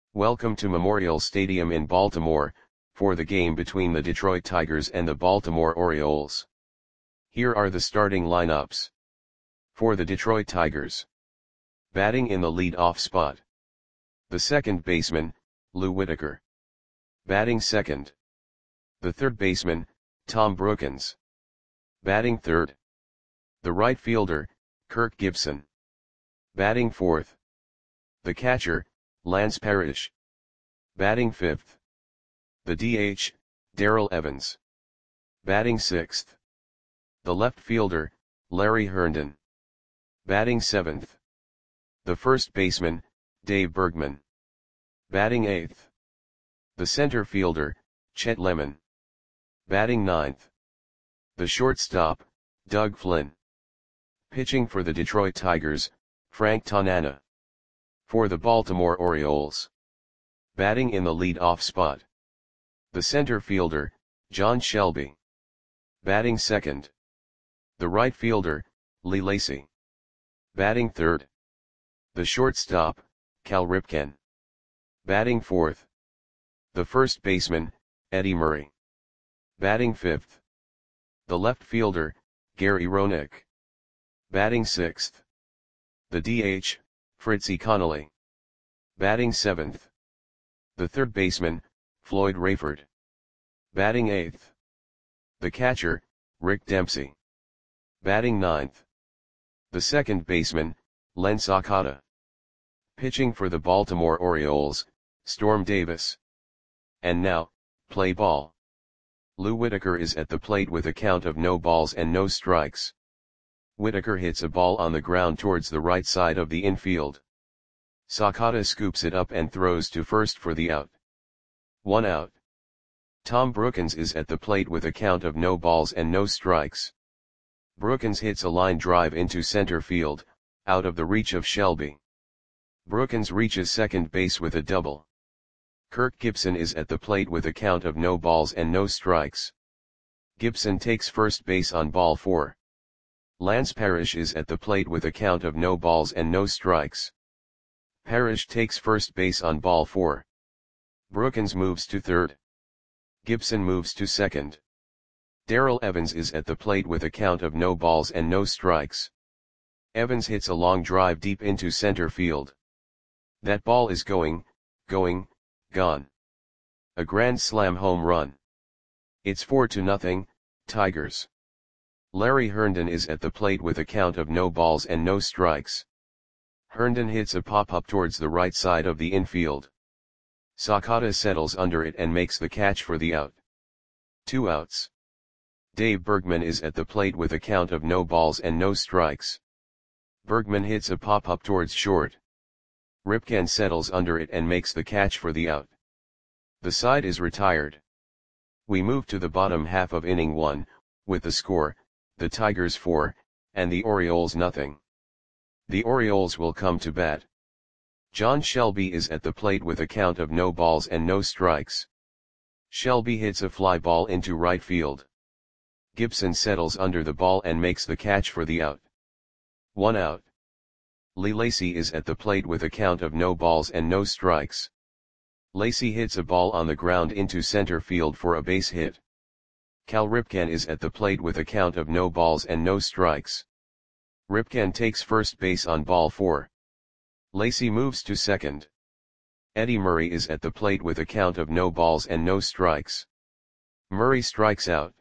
Welcome to Memorial Stadium in Baltimore, for the game between the Detroit Tigers and the Baltimore Orioles. Here are the starting lineups. For the Detroit Tigers. Batting in the lead-off spot. The second baseman, Lou Whitaker. Batting second. The third baseman, Tom Brookens. Batting third. The right fielder, Kirk Gibson. Batting fourth. The catcher, Lance Parrish. Batting fifth. The DH, Darrell Evans. Batting sixth. The left fielder, Larry Herndon. Batting seventh. The first baseman, Dave Bergman. Batting eighth. The center fielder, Chet Lemon. Batting ninth. The shortstop, Doug Flynn. Pitching for the Detroit Tigers, Frank Tanana. For the Baltimore Orioles. Batting in the lead-off spot. The center fielder, John Shelby. Batting second. The right fielder, Lee Lacy. Batting third. The shortstop, Cal Ripken. Batting fourth. The first baseman, Eddie Murray. Batting fifth. The left fielder, Gary Roenick. Batting sixth. The DH, Fritzy Connolly. Batting seventh. The third baseman, Floyd Rayford. Batting eighth. The catcher, Rick Dempsey. Batting ninth. The second baseman, Len Sakata. Pitching for the Baltimore Orioles, Storm Davis. And now, play ball. Lou Whitaker is at the plate with a count of no balls and no strikes. Whitaker hits a ball on the ground towards the right side of the infield. Sakata scoops it up and throws to first for the out. 1 out. Tom Brookens is at the plate with a count of no balls and no strikes. Brookens hits a line drive into center field, out of the reach of Shelby. Brookens reaches second base with a double. Kirk Gibson is at the plate with a count of no balls and no strikes. Gibson takes first base on ball 4. Lance Parrish is at the plate with a count of no balls and no strikes. Parrish takes first base on ball 4. Brookens moves to third. Gibson moves to second. Darrell Evans is at the plate with a count of no balls and no strikes. Evans hits a long drive deep into center field. That ball is gone. A grand slam home run. It's 4-0, Tigers. Larry Herndon is at the plate with a count of no balls and no strikes. Herndon hits a pop-up towards the right side of the infield. Sakata settles under it and makes the catch for the out. 2 outs. Dave Bergman is at the plate with a count of no balls and no strikes. Bergman hits a pop-up towards short. Ripken settles under it and makes the catch for the out. The side is retired. We move to the bottom half of inning 1, with the score, the Tigers 4, and the Orioles nothing. The Orioles will come to bat. John Shelby is at the plate with a count of no balls and no strikes. Shelby hits a fly ball into right field. Gibson settles under the ball and makes the catch for the out. 1 out. Lee Lacy is at the plate with a count of no balls and no strikes. Lacy hits a ball on the ground into center field for a base hit. Cal Ripken is at the plate with a count of no balls and no strikes. Ripken takes first base on ball 4. Lacy moves to second. Eddie Murray is at the plate with a count of no balls and no strikes. Murray strikes out.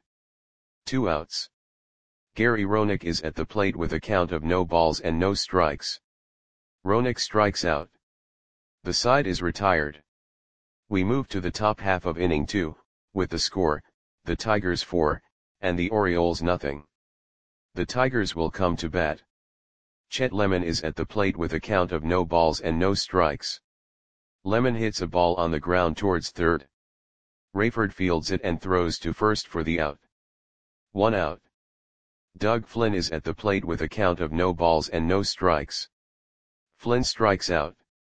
2 outs. Gary Roenick is at the plate with a count of no balls and no strikes. Roenick strikes out. The side is retired. We move to the top half of inning 2, with the score, the Tigers 4, and the Orioles nothing. The Tigers will come to bat. Chet Lemon is at the plate with a count of no balls and no strikes. Lemon hits a ball on the ground towards third. Rayford fields it and throws to first for the out. 1 out. Doug Flynn is at the plate with a count of no balls and no strikes. Flynn strikes out.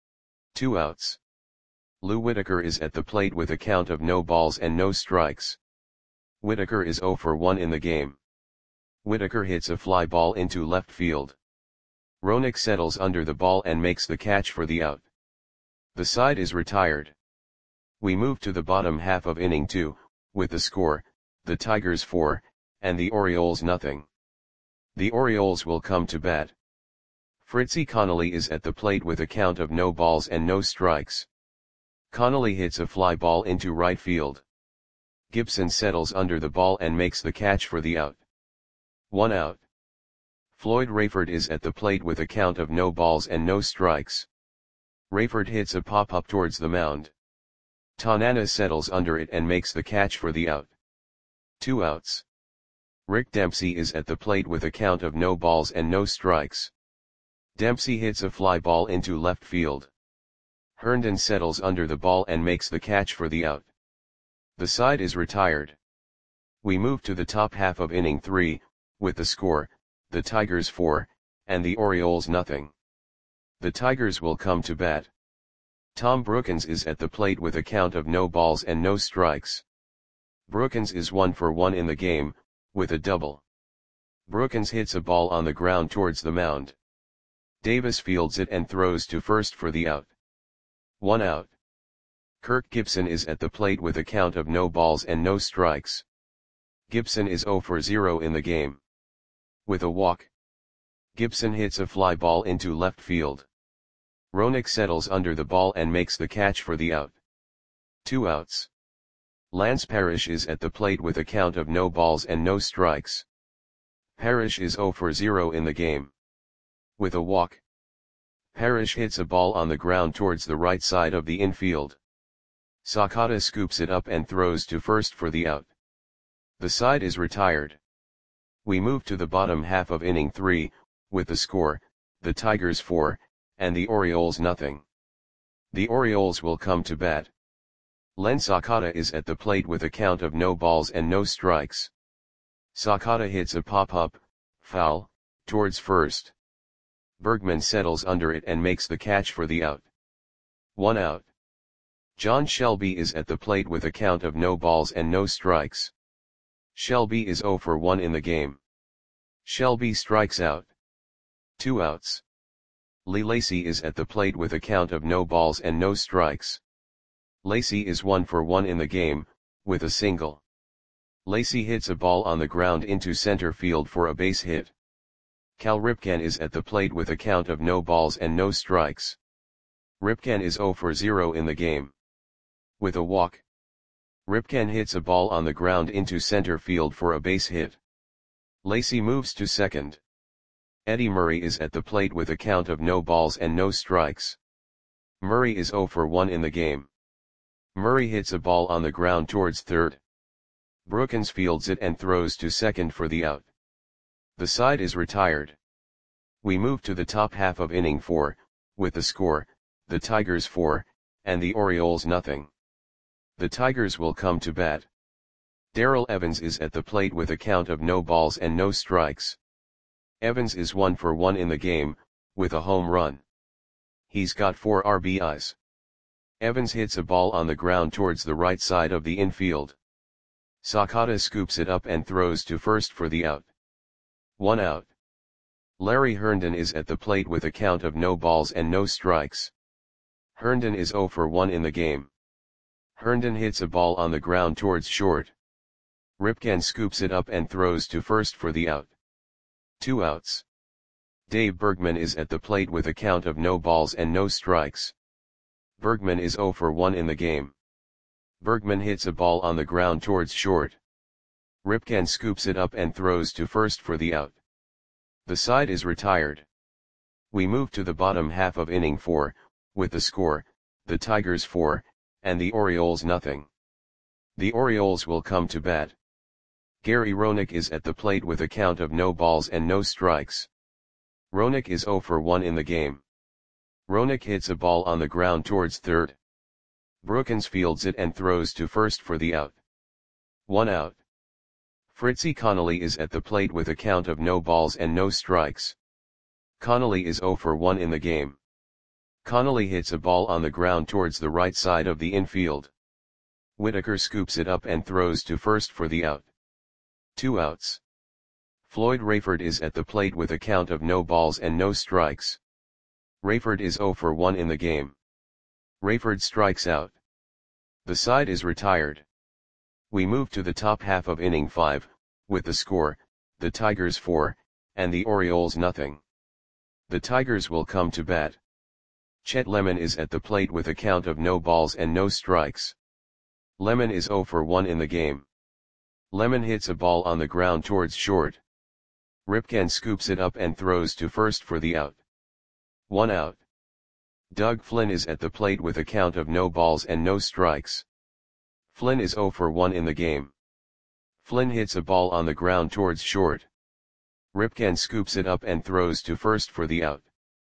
2 outs. Lou Whitaker is at the plate with a count of no balls and no strikes. Whitaker is 0 for 1 in the game. Whitaker hits a fly ball into left field. Roenick settles under the ball and makes the catch for the out. The side is retired. We move to the bottom half of inning 2, with the score, the Tigers 4, and the Orioles nothing. The Orioles will come to bat. Fritzy Connolly is at the plate with a count of no balls and no strikes. Connolly hits a fly ball into right field. Gibson settles under the ball and makes the catch for the out. 1 out. Floyd Rayford is at the plate with a count of no balls and no strikes. Rayford hits a pop-up towards the mound. Tanana settles under it and makes the catch for the out. 2 outs. Rick Dempsey is at the plate with a count of no balls and no strikes. Dempsey hits a fly ball into left field. Herndon settles under the ball and makes the catch for the out. The side is retired. We move to the top half of inning 3, with the score, the Tigers 4, and the Orioles nothing. The Tigers will come to bat. Tom Brookins is at the plate with a count of no balls and no strikes. Brookins is 1 for 1 in the game, with a double. Brookins hits a ball on the ground towards the mound. Davis fields it and throws to first for the out. 1 out. Kirk Gibson is at the plate with a count of no balls and no strikes. Gibson is 0 for 0 in the game. With a walk. Gibson hits a fly ball into left field. Roenick settles under the ball and makes the catch for the out. 2 outs. Lance Parrish is at the plate with a count of no balls and no strikes. Parrish is 0 for 0 in the game. With a walk. Parrish hits a ball on the ground towards the right side of the infield. Sakata scoops it up and throws to first for the out. The side is retired. We move to the bottom half of inning 3, with the score, the Tigers 4, and the Orioles nothing. The Orioles will come to bat. Len Sakata is at the plate with a count of no balls and no strikes. Sakata hits a pop-up, foul, towards first. Bergman settles under it and makes the catch for the out. 1 out. John Shelby is at the plate with a count of no balls and no strikes. Shelby is 0 for 1 in the game. Shelby strikes out. 2 outs. Lee Lacy is at the plate with a count of no balls and no strikes. Lacy is 1 for 1 in the game, with a single. Lacy hits a ball on the ground into center field for a base hit. Cal Ripken is at the plate with a count of no balls and no strikes. Ripken is 0 for 0 in the game. With a walk. Ripken hits a ball on the ground into center field for a base hit. Lacy moves to second. Eddie Murray is at the plate with a count of no balls and no strikes. Murray is 0 for 1 in the game. Murray hits a ball on the ground towards third. Brookins fields it and throws to second for the out. The side is retired. We move to the top half of inning 4, with the score, the Tigers 4, and the Orioles nothing. The Tigers will come to bat. Darrell Evans is at the plate with a count of no balls and no strikes. Evans is 1 for 1 in the game, with a home run. He's got 4 RBIs. Evans hits a ball on the ground towards the right side of the infield. Sakata scoops it up and throws to first for the out. 1 out. Larry Herndon is at the plate with a count of no balls and no strikes. Herndon is 0 for 1 in the game. Herndon hits a ball on the ground towards short. Ripken scoops it up and throws to first for the out. 2 outs. Dave Bergman is at the plate with a count of no balls and no strikes. Bergman is 0 for 1 in the game. Bergman hits a ball on the ground towards short. Ripken scoops it up and throws to first for the out. The side is retired. We move to the bottom half of inning 4, with the score, the Tigers 4, and the Orioles nothing. The Orioles will come to bat. Gary Roenick is at the plate with a count of no balls and no strikes. Roenick is 0 for 1 in the game. Roenick hits a ball on the ground towards third. Brookins fields it and throws to first for the out. 1 out. Fritzy Connolly is at the plate with a count of no balls and no strikes. Connolly is 0 for 1 in the game. Connolly hits a ball on the ground towards the right side of the infield. Whitaker scoops it up and throws to first for the out. 2 outs. Floyd Rayford is at the plate with a count of no balls and no strikes. Rayford is 0 for 1 in the game. Rayford strikes out. The side is retired. We move to the top half of inning 5, with the score, the Tigers 4, and the Orioles nothing. The Tigers will come to bat. Chet Lemon is at the plate with a count of no balls and no strikes. Lemon is 0 for 1 in the game. Lemon hits a ball on the ground towards short. Ripken scoops it up and throws to first for the out. 1 out. Doug Flynn is at the plate with a count of no balls and no strikes. Flynn is 0 for 1 in the game. Flynn hits a ball on the ground towards short. Ripken scoops it up and throws to first for the out.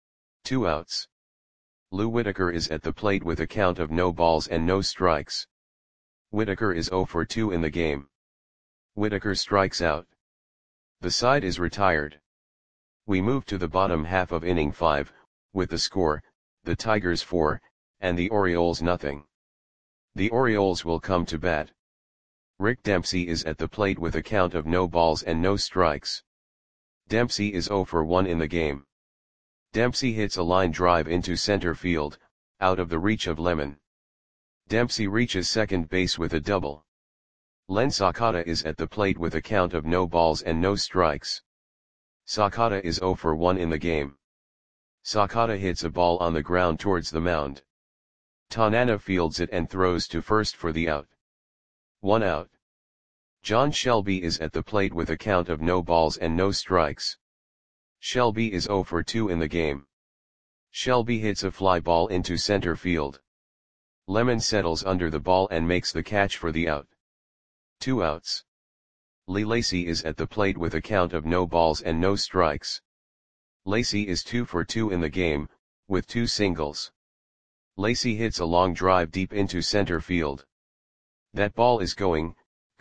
2 outs. Lou Whitaker is at the plate with a count of no balls and no strikes. Whitaker is 0 for 2 in the game. Whitaker strikes out. The side is retired. We move to the bottom half of inning 5, with the score, the Tigers 4, and the Orioles nothing. The Orioles will come to bat. Rick Dempsey is at the plate with a count of no balls and no strikes. Dempsey is 0 for 1 in the game. Dempsey hits a line drive into center field, out of the reach of Lemon. Dempsey reaches second base with a double. Len Sakata is at the plate with a count of no balls and no strikes. Sakata is 0 for 1 in the game. Sakata hits a ball on the ground towards the mound. Tanana fields it and throws to first for the out. 1 out. John Shelby is at the plate with a count of no balls and no strikes. Shelby is 0 for 2 in the game. Shelby hits a fly ball into center field. Lemon settles under the ball and makes the catch for the out. 2 outs. Lee Lacy is at the plate with a count of no balls and no strikes. Lacy is 2 for 2 in the game, with 2 singles. Lacy hits a long drive deep into center field. That ball is gone.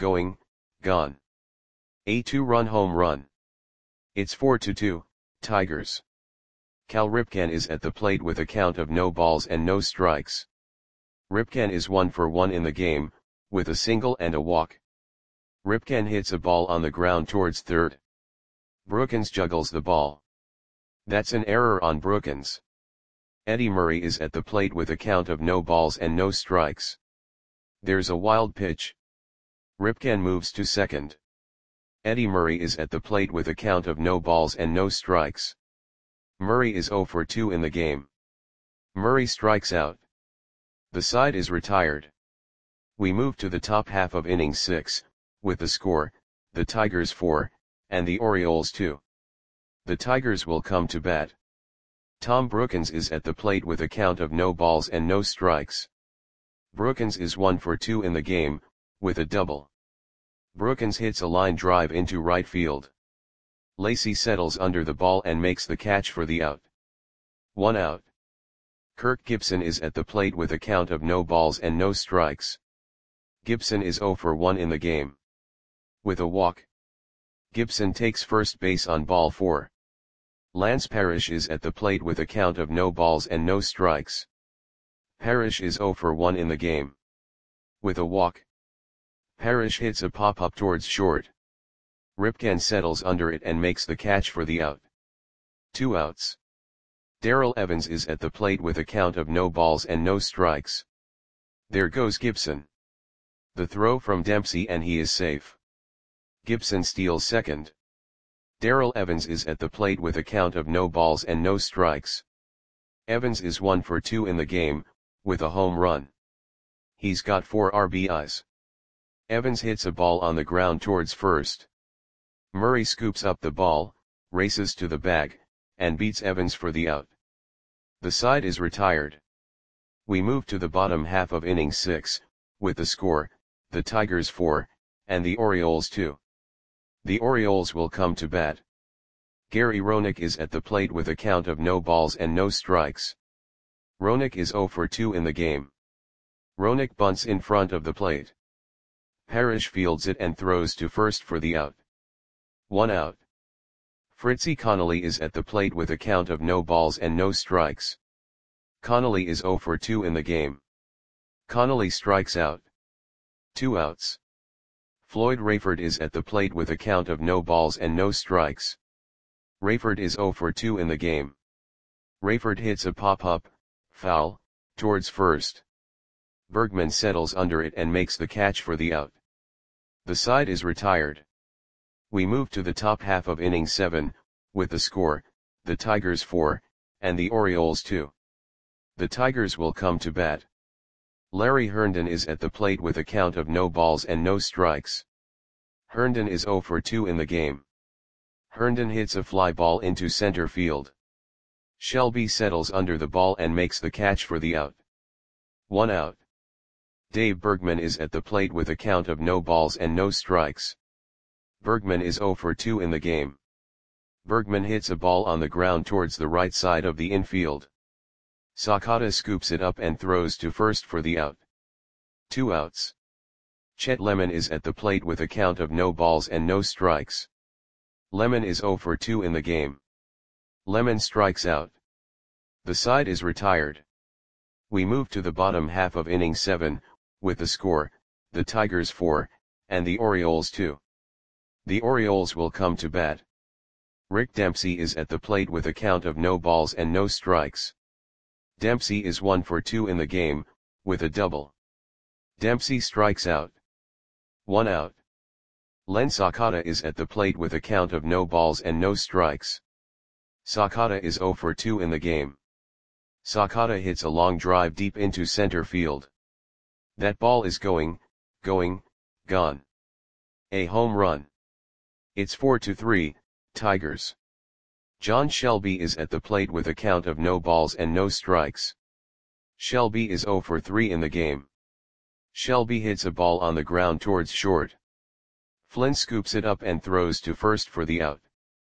A 2-run home run. It's 4-2, Tigers. Cal Ripken is at the plate with a count of no balls and no strikes. Ripken is 1 for 1 in the game, with a single and a walk. Ripken hits a ball on the ground towards third. Brookins juggles the ball. That's an error on Brookins. Eddie Murray is at the plate with a count of no balls and no strikes. There's a wild pitch. Ripken moves to second. Eddie Murray is at the plate with a count of no balls and no strikes. Murray is 0 for 2 in the game. Murray strikes out. The side is retired. We move to the top half of inning 6, with the score, the Tigers 4, and the Orioles 2. The Tigers will come to bat. Tom Brookins is at the plate with a count of no balls and no strikes. Brookins is 1 for 2 in the game, with a double. Brookins hits a line drive into right field. Lacy settles under the ball and makes the catch for the out. 1 out. Kirk Gibson is at the plate with a count of no balls and no strikes. Gibson is 0 for 1 in the game. With a walk. Gibson takes first base on ball 4. Lance Parrish is at the plate with a count of no balls and no strikes. Parrish is 0 for 1 in the game. With a walk. Parrish hits a pop-up towards short. Ripken settles under it and makes the catch for the out. 2 outs. Darrell Evans is at the plate with a count of no balls and no strikes. There goes Gibson. The throw from Dempsey and he is safe. Gibson steals second. Darrell Evans is at the plate with a count of no balls and no strikes. Evans is 1 for 2 in the game, with a home run. He's got 4 RBIs. Evans hits a ball on the ground towards first. Murray scoops up the ball, races to the bag, and beats Evans for the out. The side is retired. We move to the bottom half of inning 6, with the score, the Tigers 4, and the Orioles 2. The Orioles will come to bat. Gary Roenick is at the plate with a count of no balls and no strikes. Roenick is 0 for 2 in the game. Roenick bunts in front of the plate. Parrish fields it and throws to first for the out. 1 out. Fritzy Connolly is at the plate with a count of no balls and no strikes. Connolly is 0 for 2 in the game. Connolly strikes out. 2 outs. Floyd Rayford is at the plate with a count of no balls and no strikes. Rayford is 0 for 2 in the game. Rayford hits a pop-up, foul, Towards first. Bergman settles under it and makes the catch for the out. The side is retired. We move to the top half of inning 7, with the score, the Tigers 4, and the Orioles 2. The Tigers will come to bat. Larry Herndon is at the plate with a count of no balls and no strikes. Herndon is 0 for 2 in the game. Herndon hits a fly ball into center field. Shelby settles under the ball and makes the catch for the out. 1 out. Dave Bergman is at the plate with a count of no balls and no strikes. Bergman is 0 for 2 in the game. Bergman hits a ball on the ground towards the right side of the infield. Sakata scoops it up and throws to first for the out. 2 outs. Chet Lemon is at the plate with a count of no balls and no strikes. Lemon is 0 for 2 in the game. Lemon strikes out. The side is retired. We move to the bottom half of inning 7, with the score, the Tigers 4, and the Orioles 2. The Orioles will come to bat. Rick Dempsey is at the plate with a count of no balls and no strikes. Dempsey is 1 for 2 in the game, with a double. Dempsey strikes out. 1 out. Len Sakata is at the plate with a count of no balls and no strikes. Sakata is 0 for 2 in the game. Sakata hits a long drive deep into center field. That ball is gone. A home run. It's 4-3, Tigers. John Shelby is at the plate with a count of no balls and no strikes. Shelby is 0 for 3 in the game. Shelby hits a ball on the ground towards short. Flynn scoops it up and throws to first for the out.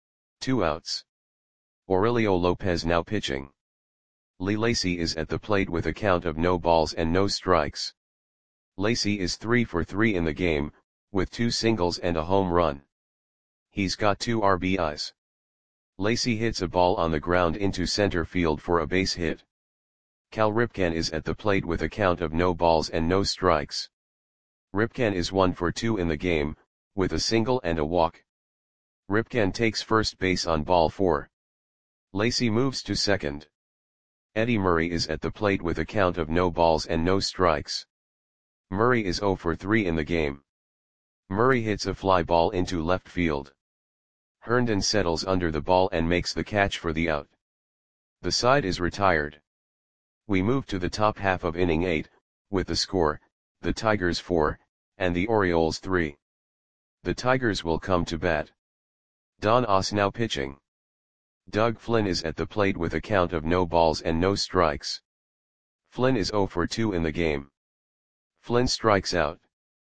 2 outs. Aurelio Lopez now pitching. Lee Lacy is at the plate with a count of no balls and no strikes. Lacy is 3 for 3 in the game, with 2 singles and a home run. He's got 2 RBIs. Lacy hits a ball on the ground into center field for a base hit. Cal Ripken is at the plate with a count of no balls and no strikes. Ripken is 1 for 2 in the game, with a single and a walk. Ripken takes first base on ball 4. Lacy moves to second. Eddie Murray is at the plate with a count of no balls and no strikes. Murray is 0 for 3 in the game. Murray hits a fly ball into left field. Herndon settles under the ball and makes the catch for the out. The side is retired. We move to the top half of inning 8, with the score, the Tigers 4, and the Orioles 3. The Tigers will come to bat. Don Oss now pitching. Doug Flynn is at the plate with a count of no balls and no strikes. Flynn is 0 for 2 in the game. Flynn strikes out.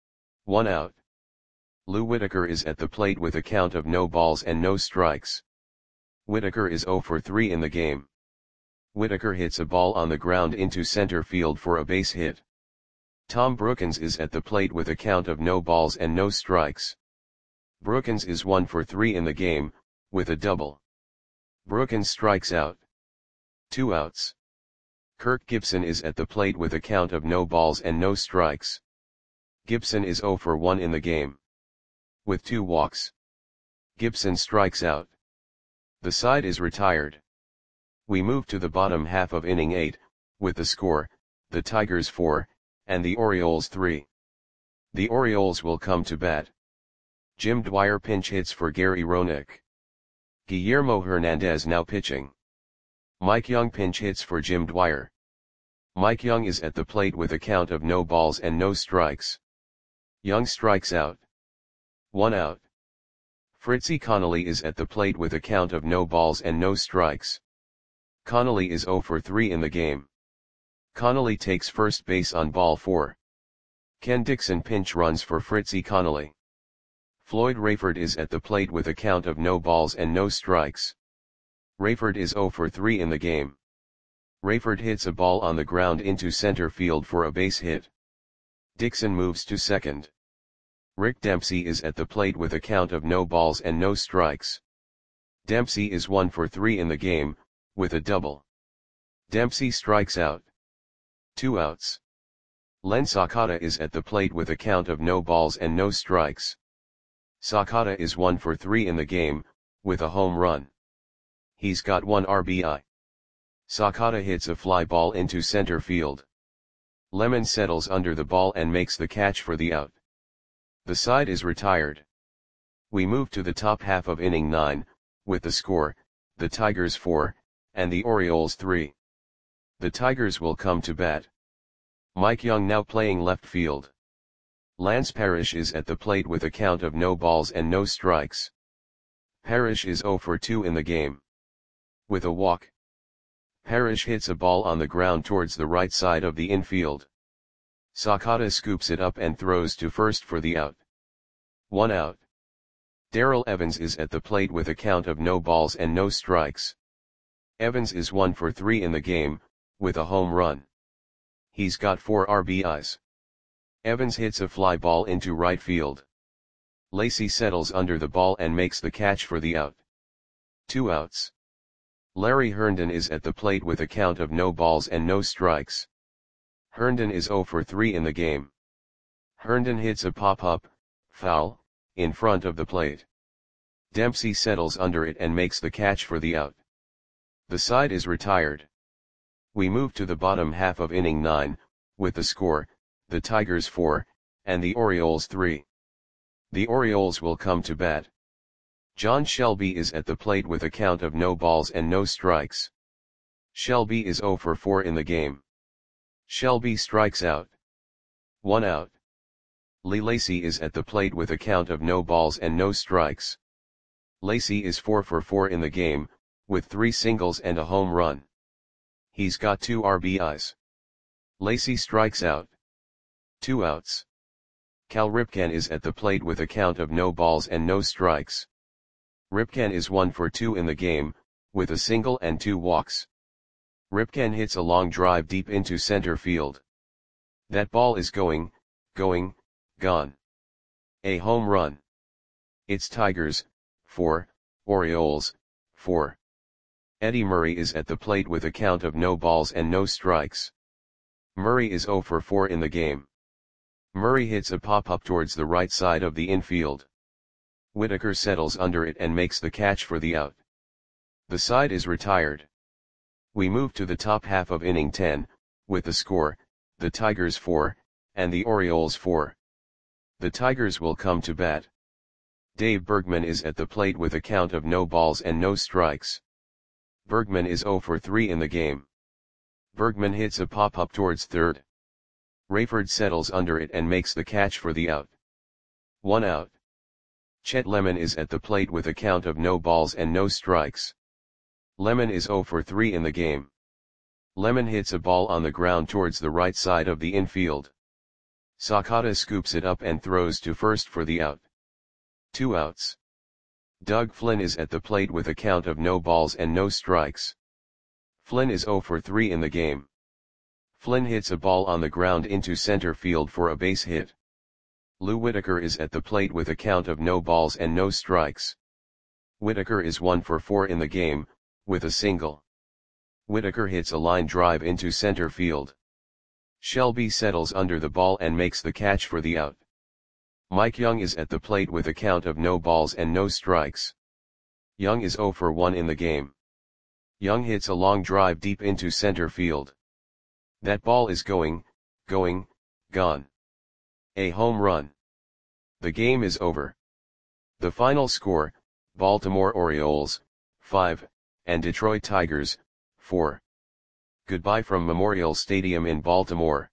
1 out. Lou Whitaker is at the plate with a count of no balls and no strikes. Whitaker is 0 for 3 in the game. Whitaker hits a ball on the ground into center field for a base hit. Tom Brookins is at the plate with a count of no balls and no strikes. Brookins is 1 for 3 in the game, with a double. Brookins strikes out. 2 outs. Kirk Gibson is at the plate with a count of no balls and no strikes. Gibson is 0 for 1 in the game. With 2 walks. Gibson strikes out. The side is retired. We move to the bottom half of inning 8, with the score, the Tigers 4, and the Orioles 3. The Orioles will come to bat. Jim Dwyer pinch hits for Gary Roenick. Guillermo Hernandez now pitching. Mike Young pinch hits for Jim Dwyer. Mike Young is at the plate with a count of no balls and no strikes. Young strikes out. 1 out. Fritzy Connolly is at the plate with a count of no balls and no strikes. Connolly is 0 for 3 in the game. Connolly takes first base on ball 4. Ken Dixon pinch runs for Fritzy Connolly. Floyd Rayford is at the plate with a count of no balls and no strikes. Rayford is 0 for 3 in the game. Rayford hits a ball on the ground into center field for a base hit. Dixon moves to second. Rick Dempsey is at the plate with a count of no balls and no strikes. Dempsey is 1 for 3 in the game, with a double. Dempsey strikes out. 2 outs. Len Sakata is at the plate with a count of no balls and no strikes. Sakata is 1 for 3 in the game, with a home run. He's got 1 RBI. Sakata hits a fly ball into center field. Lemon settles under the ball and makes the catch for the out. The side is retired. We move to the top half of inning 9, with the score, the Tigers 4, and the Orioles 3. The Tigers will come to bat. Mike Young now playing left field. Lance Parrish is at the plate with a count of no balls and no strikes. Parrish is 0 for 2 in the game. With a walk, Parrish hits a ball on the ground towards the right side of the infield. Sakata scoops it up and throws to first for the out. 1 out. Darrell Evans is at the plate with a count of no balls and no strikes. Evans is 1 for 3 in the game, with a home run. He's got 4 RBIs. Evans hits a fly ball into right field. Lacy settles under the ball and makes the catch for the out. 2 outs. Larry Herndon is at the plate with a count of no balls and no strikes. Herndon is 0 for 3 in the game. Herndon hits a pop-up, foul, in front of the plate. Dempsey settles under it and makes the catch for the out. The side is retired. We move to the bottom half of inning 9, with the score, the Tigers 4, and the Orioles 3. The Orioles will come to bat. John Shelby is at the plate with a count of no balls and no strikes. Shelby is 0 for 4 in the game. Shelby strikes out. 1 out. Lee Lacy is at the plate with a count of no balls and no strikes. Lacy is 4 for 4 in the game, with 3 singles and a home run. He's got 2 RBIs. Lacy strikes out. 2 outs. Cal Ripken is at the plate with a count of no balls and no strikes. Ripken is 1 for 2 in the game, with a single and 2 walks. Ripken hits a long drive deep into center field. That ball is going, gone. A home run. It's Tigers, 4, Orioles, 4. Eddie Murray is at the plate with a count of no balls and no strikes. Murray is 0 for 4 in the game. Murray hits a pop-up towards the right side of the infield. Whitaker settles under it and makes the catch for the out. The side is retired. We move to the top half of inning 10, with the score, the Tigers 4, and the Orioles 4. The Tigers will come to bat. Dave Bergman is at the plate with a count of no balls and no strikes. Bergman is 0 for 3 in the game. Bergman hits a pop-up towards third. Rayford settles under it and makes the catch for the out. 1 out. Chet Lemon is at the plate with a count of no balls and no strikes. Lemon is 0 for 3 in the game. Lemon hits a ball on the ground towards the right side of the infield. Sakata scoops it up and throws to first for the out. 2 outs. Doug Flynn is at the plate with a count of no balls and no strikes. Flynn is 0 for 3 in the game. Flynn hits a ball on the ground into center field for a base hit. Lou Whitaker is at the plate with a count of no balls and no strikes. Whitaker is 1 for 4 in the game, with a single. Whitaker hits a line drive into center field. Shelby settles under the ball and makes the catch for the out. Mike Young is at the plate with a count of no balls and no strikes. Young is 0 for 1 in the game. Young hits a long drive deep into center field. That ball is going, gone. A home run. The game is over. The final score, Baltimore Orioles, 5, and Detroit Tigers, 4. Goodbye from Memorial Stadium in Baltimore.